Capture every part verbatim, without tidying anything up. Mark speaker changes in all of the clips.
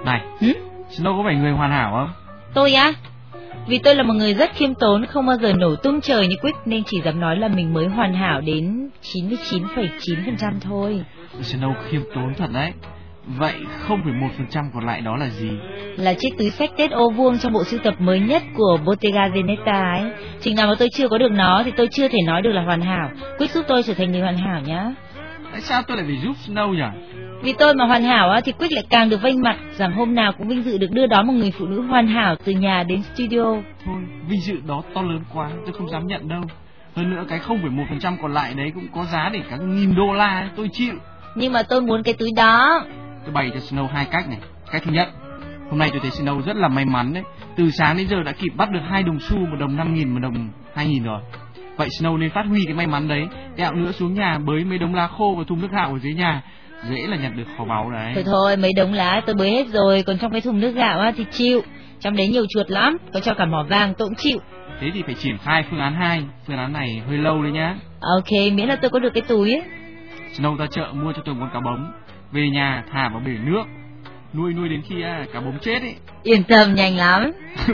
Speaker 1: Này,
Speaker 2: Hử?
Speaker 1: Snow có phải người hoàn hảo không?
Speaker 2: Tôi á? Vì tôi là một người rất khiêm tốn, không bao giờ nổ tung trời như Quick, nên chỉ dám nói là mình mới hoàn hảo đến chín mươi chín phẩy chín phần trăm thôi.
Speaker 1: Snow khiêm tốn thật đấy. Vậy không phẩy một phần trăm còn lại đó là gì?
Speaker 2: Là chiếc túi xách Tết ô vuông trong bộ sưu tập mới nhất của Bottega Veneta ấy. Chừng nào mà tôi chưa có được nó thì tôi chưa thể nói được là hoàn hảo. Quick giúp tôi trở thành người hoàn hảo nhá.
Speaker 1: Tại sao tôi lại phải giúp Snow nhỉ?
Speaker 2: Vì tôi mà hoàn hảo á thì Quick lại càng được vênh mặt rằng hôm nào cũng vinh dự được đưa đón một người phụ nữ hoàn hảo từ nhà đến studio.
Speaker 1: Thôi, vinh dự đó to lớn quá, tôi không dám nhận đâu. Hơn nữa cái không phẩy một phần trăm còn lại đấy cũng có giá để cả nghìn đô la, tôi chịu.
Speaker 2: Nhưng mà tôi muốn cái túi đó.
Speaker 1: Tôi bày cho Snow hai cách này. Cách thứ nhất, hôm nay tôi thấy Snow rất là may mắn đấy. Từ sáng đến giờ đã kịp bắt được hai đồng xu, một đồng năm nghìn, một đồng hai nghìn rồi. Vậy Snow nên phát huy cái may mắn đấy. Tẹo nữa xuống nhà bới mấy đống lá khô và thùng nước gạo ở dưới nhà, dễ là nhặt được kho báu đấy.
Speaker 2: Thôi thôi, mấy đống lá tôi bới hết rồi, còn trong cái thùng nước gạo á thì chịu. Trong đấy nhiều chuột lắm, có cho cả mỏ vàng tôi cũng chịu.
Speaker 1: Thế thì phải triển khai phương án hai. Phương án này hơi lâu đấy nhá.
Speaker 2: Ok, miễn là tôi có được cái túi ấy.
Speaker 1: Snow ra chợ mua cho tôi một con cá bống, về nhà thả vào bể nước, nuôi nuôi đến khi à, cá bống chết ấy.
Speaker 2: Yên tâm, nhanh lắm.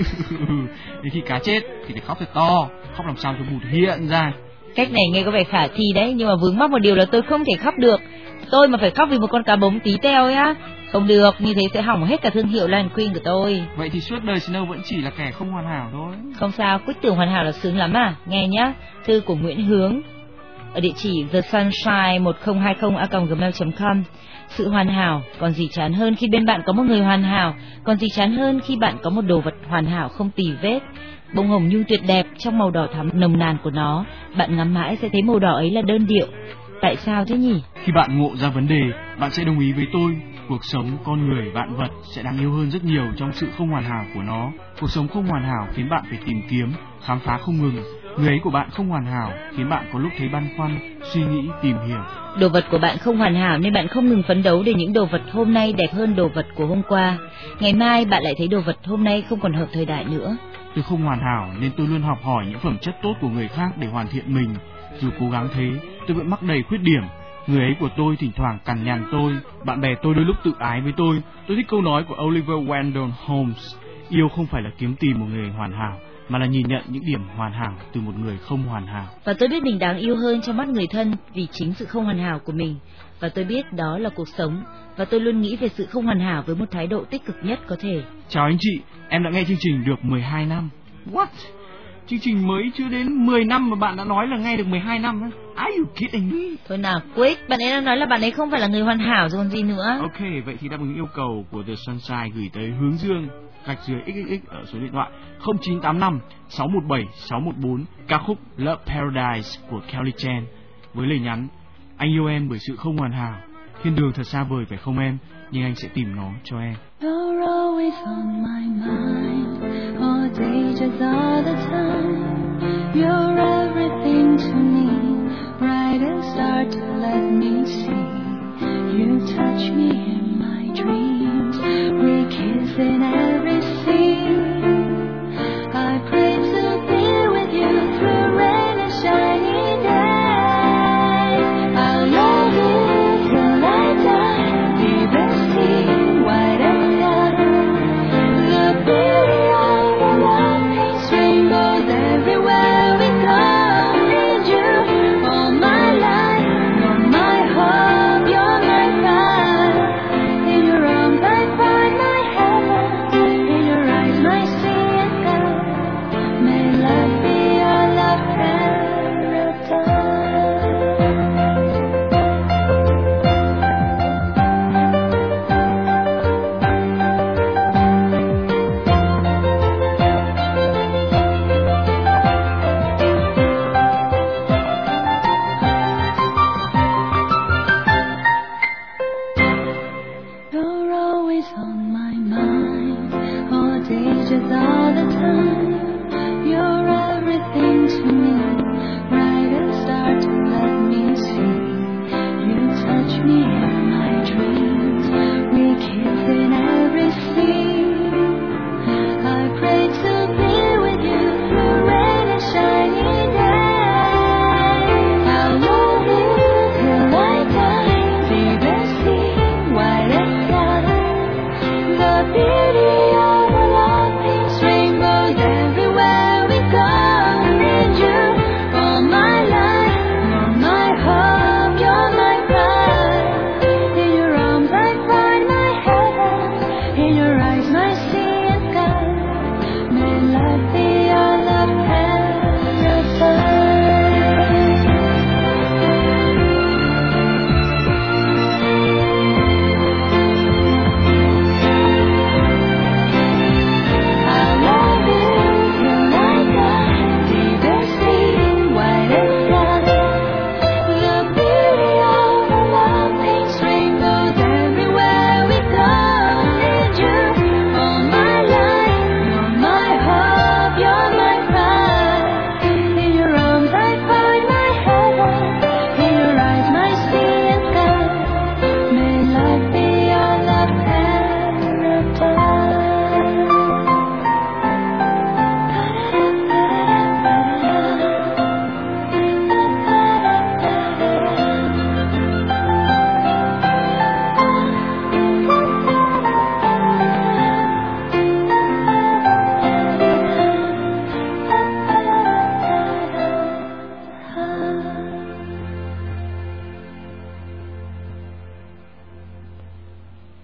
Speaker 1: Đến khi cá chết thì phải khóc thật to, khóc làm sao cho bụt hiện ra.
Speaker 2: Cách này nghe có vẻ khả thi đấy, nhưng mà vướng mắc một điều là tôi không thể khóc được. Tôi mà phải khóc vì một con cá bống tí teo ấy á, không được, như thế sẽ hỏng hết cả thương hiệu Lion Queen của tôi.
Speaker 1: Vậy thì suốt đời Snow vẫn chỉ là kẻ không hoàn hảo thôi.
Speaker 2: Không sao, Quyết tưởng hoàn hảo là sướng lắm à. Nghe nhá, thư của Nguyễn Hướng ở địa chỉ the sunshine một không hai không a còng gmail chấm com. Sự hoàn hảo, còn gì chán hơn khi bên bạn có một người hoàn hảo, còn gì chán hơn khi bạn có một đồ vật hoàn hảo không tì vết. Bông hồng nhung tuyệt đẹp trong màu đỏ thắm nồng nàn của nó, bạn ngắm mãi sẽ thấy màu đỏ ấy là đơn điệu. Tại sao thế nhỉ?
Speaker 1: Khi bạn ngộ ra vấn đề, bạn sẽ đồng ý với tôi. Cuộc sống, con người, vạn vật sẽ đáng yêu hơn rất nhiều trong sự không hoàn hảo của nó. Cuộc sống không hoàn hảo khiến bạn phải tìm kiếm, khám phá không ngừng. Người ấy của bạn không hoàn hảo khiến bạn có lúc thấy băn khoăn, suy nghĩ, tìm hiểu.
Speaker 2: Đồ vật của bạn không hoàn hảo nên bạn không ngừng phấn đấu để những đồ vật hôm nay đẹp hơn đồ vật của hôm qua. Ngày mai bạn lại thấy đồ vật hôm nay không còn hợp thời đại nữa.
Speaker 1: Tôi không hoàn hảo nên tôi luôn học hỏi những phẩm chất tốt của người khác để hoàn thiện mình. Dù cố gắng thế, tôi vẫn mắc đầy khuyết điểm. Người ấy của tôi thỉnh thoảng cằn nhằn tôi, bạn bè tôi đôi lúc tự ái với tôi. Tôi thích câu nói của Oliver Wendell Holmes: yêu không phải là kiếm tìm một người hoàn hảo, mà là nhìn nhận những điểm hoàn hảo từ một người không hoàn hảo.
Speaker 2: Và tôi biết mình đáng yêu hơn trong mắt người thân vì chính sự không hoàn hảo của mình. Và tôi biết đó là cuộc sống. Và tôi luôn nghĩ về sự không hoàn hảo với một thái độ tích cực nhất có thể.
Speaker 1: Chào anh chị, em đã nghe chương trình được mười hai năm. What? Chương trình mới chưa đến mười năm mà bạn đã nói là nghe được mười hai năm á? Are you kidding me?
Speaker 2: Thôi nào, Quick, bạn ấy đang nói là bạn ấy không phải là người hoàn hảo rồi còn gì nữa.
Speaker 1: Ok, vậy thì đáp ứng yêu cầu của The Sunshine gửi tới Hướng Dương gạch dưới ích ích ích ở số điện thoại không chín tám năm sáu một bảy sáu một bốn, ca khúc Love Paradise của Kelly Chen với lời nhắn: anh yêu em bởi sự không hoàn hảo, thiên đường thật xa vời phải không em, nhưng anh sẽ tìm nó cho em.
Speaker 3: You're always on my mind, all day just all the time. You're everything to me, brightest star to let me see. You touch me in my dreams, we kiss in every scene. I pray to be with you through rain and shiny day. I'll love you till I die, deep as sea, white as sky. The beauty of the love paints rainbows everywhere we go. Need you all my life, you're my hope, you're my pride. In your arms I find my heaven, in your eyes my sea and sky. May love be your love paradise. You're always on my mind, all day just all the time. You're everything to me, brightest star to let me see. You touch me